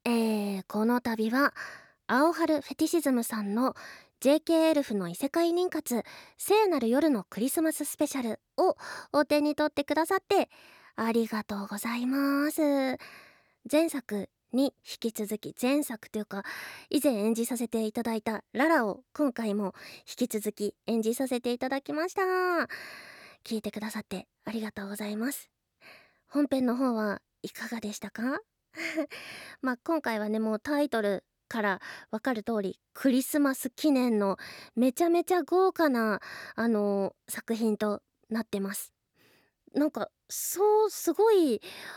この度は青春フェティシズムさんの JK エルフの異世界妊活聖なる夜のクリスマススペシャルをお手に取ってくださってありがとうございます。前作に引き続き、前作というか以前演じさせていただいたララを今回も引き続き演じさせていただきました。聞いてくださってありがとうございます。本編の方はいかがでしたか？まあ今回はね、もうタイトルからわかる通りクリスマス記念のめちゃめちゃ豪華な作品となってます。なんかそうすごい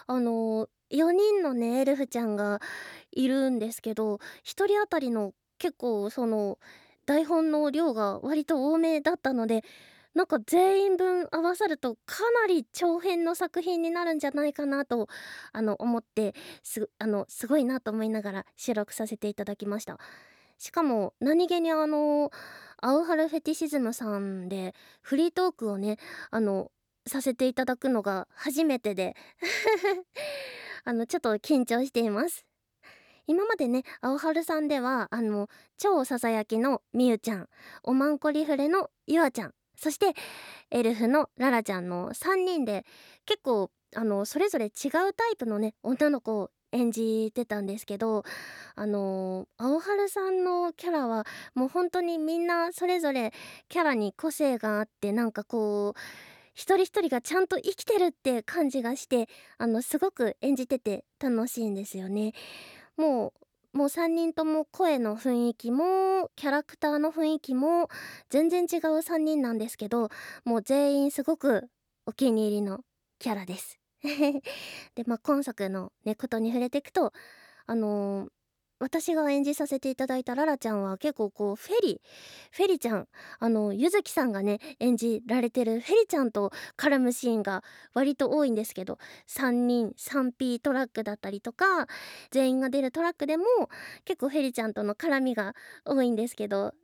4人のねエルフちゃんがいるんですけど、1人当たりの結構台本の量が割と多めだったので、なんか全員分合わさるとかなり長編の作品になるんじゃないかなと思って、すごいなと思いながら収録させていただきました。しかも何気にアウハルフェティシズムさんでフリートークをねあのさせていただくのが初めてでちょっと緊張しています。今までね、青春さんでは、超ささやきのみゆちゃん、おまんこリフレのゆあちゃん、そしてエルフのララちゃんの3人で、結構、それぞれ違うタイプのね、女の子を演じてたんですけど、青春さんのキャラは、もう本当にみんなそれぞれキャラに個性があって、なんかこう、一人一人がちゃんと生きてるって感じがして、すごく演じてて楽しいんですよね。もう3人とも声の雰囲気もキャラクターの雰囲気も全然違う3人なんですけど、もう全員すごくお気に入りのキャラです。で、今作のねことに触れていくと、あのー私が演じさせていただいたララちゃんは結構こうフェリちゃん、ゆずきさんがね演じられてるフェリちゃんと絡むシーンが割と多いんですけど、3人 3P トラックだったりとか全員が出るトラックでも結構フェリちゃんとの絡みが多いんですけど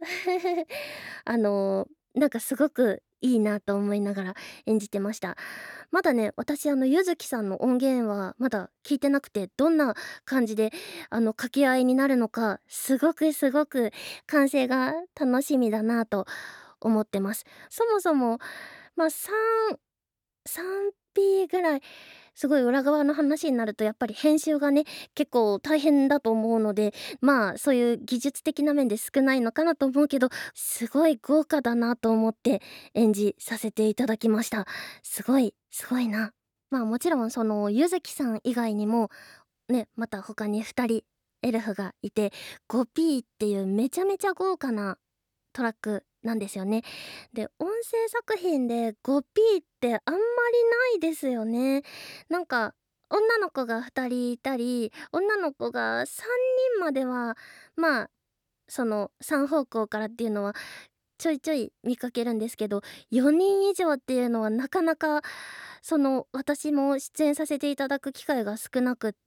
なんかすごくいいなと思いながら演じてました。まだね、私ゆずきさんの音源はまだ聞いてなくて、どんな感じで掛け合いになるのか、すごくすごく完成が楽しみだなと思ってます。そもそも、3P ぐらいすごい裏側の話になるとやっぱり編集がね結構大変だと思うので、そういう技術的な面で少ないのかなと思うけど、すごい豪華だなと思って演じさせていただきました。すごいすごいな。もちろんそのゆずきさん以外にもね、また他に2人エルフがいて 5P っていうめちゃめちゃ豪華なトラックなんですよね。で、音声作品で 5P ってあんまりないですよね。なんか女の子が2人いたり女の子が3人まではその3方向からっていうのはちょいちょい見かけるんですけど、4人以上っていうのはなかなか私も出演させていただく機会が少なくって、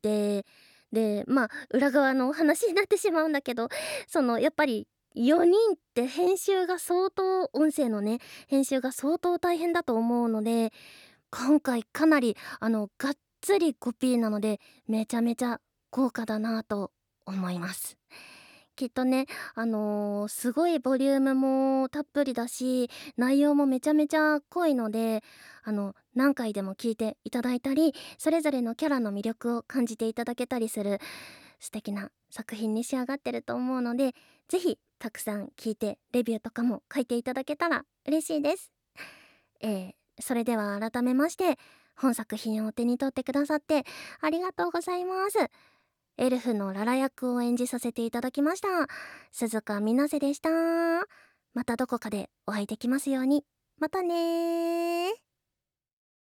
で裏側のお話になってしまうんだけど、やっぱり4人って編集が相当音声のね編集が相当大変だと思うので、今回かなりがっつりコピーなのでめちゃめちゃ豪華だなと思います。きっとね、すごいボリュームもたっぷりだし、内容もめちゃめちゃ濃いので、何回でも聞いていただいたり、それぞれのキャラの魅力を感じていただけたりする素敵な作品に仕上がってると思うので、ぜひたくさん聞いてレビューとかも書いていただけたら嬉しいです。それでは改めまして、本作品を手に取ってくださってありがとうございます。エルフのララ役を演じさせていただきました鈴鹿みなせでした。またどこかでお会いできますように。またねー。